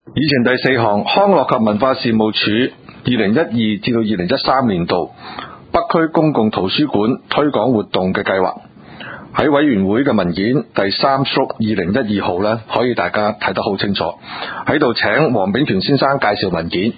以前第四項，康樂及文化事務署2012至到2013年度北區公共圖書館推廣活動嘅計劃，喺委員會嘅文件第3縮2012號呢，可以大家睇得好清楚。喺度請黃炳權先生介紹文件。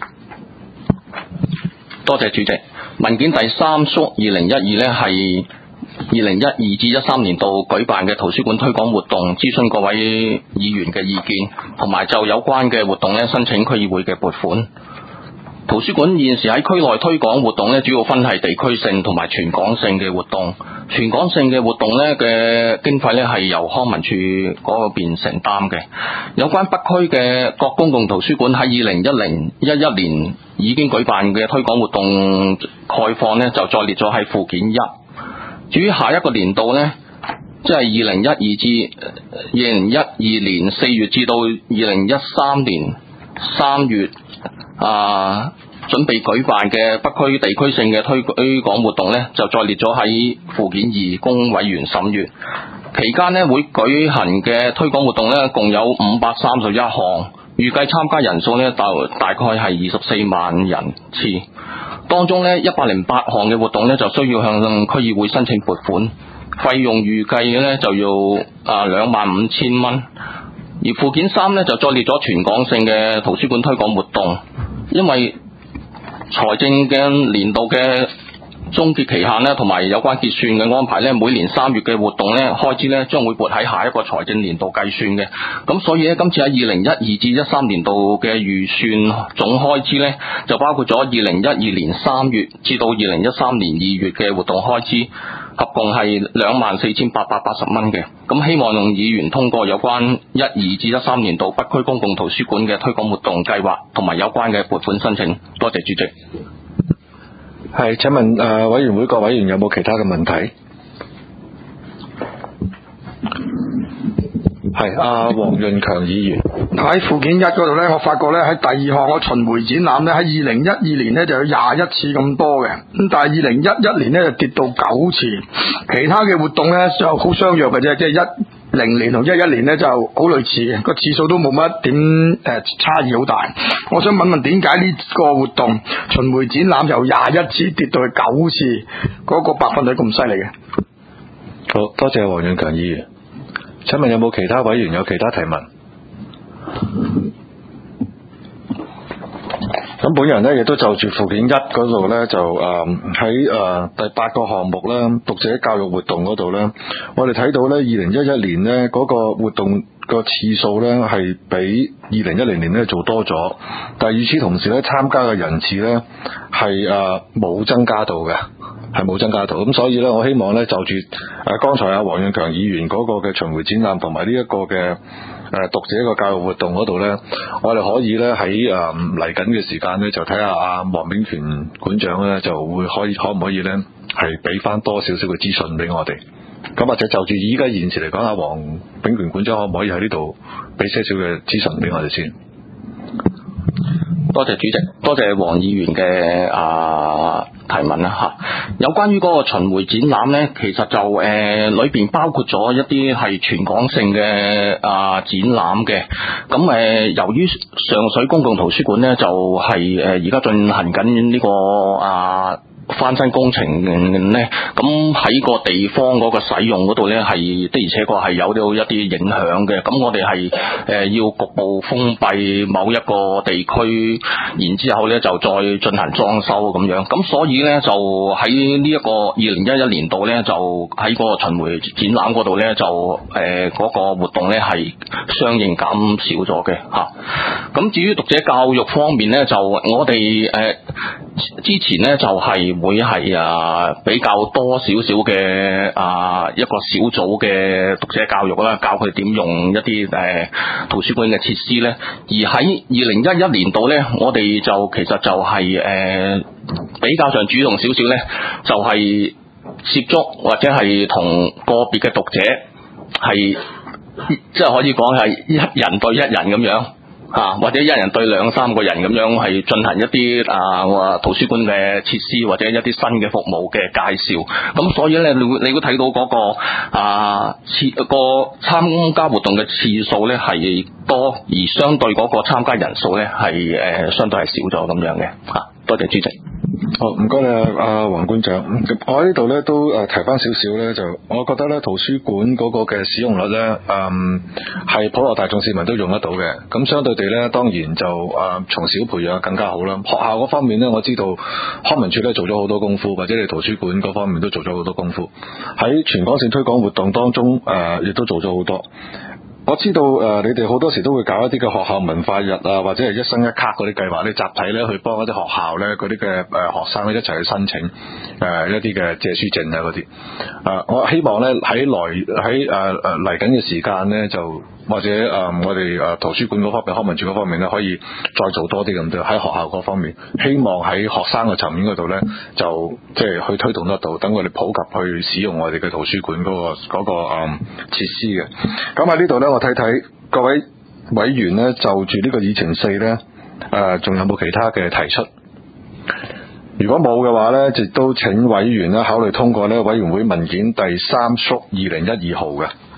多謝主席。文件第3縮2012呢係2012至13年度舉辦嘅圖書館推廣活動，諮詢各位議員嘅意見，同埋就有關嘅活動呢申請區議會嘅撥款。圖書館現時喺區內推廣活動呢，主要分係地區性同埋全港性嘅活動。全港性嘅活動呢嘅經費呢係由康文署嗰邊承擔嘅。有關北區嘅各公共圖書館喺2010-11年已經舉辦嘅推廣活動概況呢，就再列咗喺附件1。至於下一個年度呢，即係2012至2012年4月至到2013年3月準備舉辦嘅北區地區性嘅推廣活動呢，就再列咗喺附件2供委員審閱。期間呢，會舉行嘅推廣活動呢，共有531項，預計參加人數呢，大概係24萬人次。當中呢，108項嘅活動呢，就需要向區議會申請撥款，費用預計呢就要25,000蚊。而附件3呢，就再列咗全港性嘅圖書館推廣活動，因為財政嘅年度嘅終結期限呢，同埋有關結算嘅安排呢，每年3月嘅活動呢，開支呢將會撥喺下一個財政年度計算嘅。咁所以呢，今次喺2012至13年度嘅預算總開支呢，就包括咗2012年3月至到2013年2月嘅活動開支，合共係24,880蚊嘅。咁希望用議員通過有關12至13年度北區公共圖書館嘅推廣活動計劃同埋有關嘅撥款申請。多謝主席。 係，請問委員會各委員有冇其他嘅問題？係黃潤強議員。 喺附件1嗰度呢，我發覺呢喺第2項個巡迴展覽呢，喺2012年呢就有21次咁多嘅，咁但係2011年呢就跌到9次，其他嘅活動呢就好相若嘅啫，即係10年同11年呢就好類似嘅，個次數都冇乜點差異好大。我想問問點解呢個活動巡迴展覽由21次跌到去9次，嗰個百分率咁犀利嘅？ 好多謝黃潤強議員。請問有冇其他委員有其他提問？咁本人呢亦都就住附件1嗰度呢，就喺第8個項目啦，讀者教育活動嗰度呢，我哋睇到呢2011年呢嗰個活動個次數呢係比2010年呢做多咗，但係與此同時呢，參加嘅人次呢係冇增加到嘅。係冇增加到，咁所以呢，我希望呢就住剛才黃潤強議員嗰個嘅巡迴展覽同埋呢一個嘅讀者個教育活動嗰度呢，我哋可以呢喺嚟緊嘅時間呢，就睇下黃炳權館長呢就會可唔可以呢係俾翻多少少嘅資訊俾我哋。咁或者就住依家現時嚟講，阿黃炳權館長可唔可以喺呢度俾些少嘅資訊俾我哋先？ 多謝主席，多謝黃議員嘅提問啦嚇。有關於嗰個巡迴展覽呢，其實就裏邊包括咗一啲係全港性嘅展覽嘅。咁由於上水公共圖書館呢，就係而家進行緊呢個翻新工程呢，咁喺個地方嗰個使用嗰度呢，係的而且確係有到一啲影響嘅。咁我哋係要局部封閉某一個地區，然之後呢就再進行裝修咁樣。咁所以呢，就喺呢一個2011年度呢，就喺個巡迴展覽嗰度呢，就嗰個活動呢係相應減少咗嘅嚇。咁至於讀者教育方面呢，就我哋之前呢，就係會係比較多少少嘅一個小組嘅讀者教育啦，教佢點用一啲圖書館嘅設施呢。而喺2011年度呢，我哋就其實就係比較上主動少少呢，就係接觸或者係同個別嘅讀者係即係可以講係一人對一人咁樣或者一人對2-3個人咁樣係進行一啲圖書館嘅設施或者一啲新嘅服務嘅介紹。咁所以咧，你會睇到嗰個參加活動嘅次數咧係多，而相對嗰個參加人數咧係相對係少咗咁樣嘅。多謝主席。 好，唔該你黃館長。我喺呢度咧都提翻少少咧，就我覺得咧圖書館嗰個嘅使用率咧，係普羅大眾市民都用得到嘅。咁相對地咧，當然就從小培養更加好啦。學校嗰方面咧，我知道康文署咧做咗好多功夫，或者你圖書館嗰方面都做咗好多功夫。喺全港性推廣活動當中，亦都做咗好多。我知道你哋好多時都會搞一啲嘅學校文化日啊，或者係一生一卡嗰啲計劃咧，集體咧去幫一啲學校咧嗰啲嘅學生咧一齊去申請一啲嘅借書證啊嗰啲。我希望咧喺嚟緊嘅時間咧，就或者我哋圖書館嗰方面、康文署嗰方面咧，可以再做多啲咁多喺學校嗰方面。希望喺學生嘅層面嗰度咧，就即係去推動得到，等我哋普及去使用我哋嘅圖書館嗰個設施嘅。咁喺呢度咧，我睇睇各位委員咧，就住呢個議程4咧，仲有冇其他嘅提出？如果冇嘅話咧，亦都請委員咧考慮通過咧委員會文件第3/2012號嘅。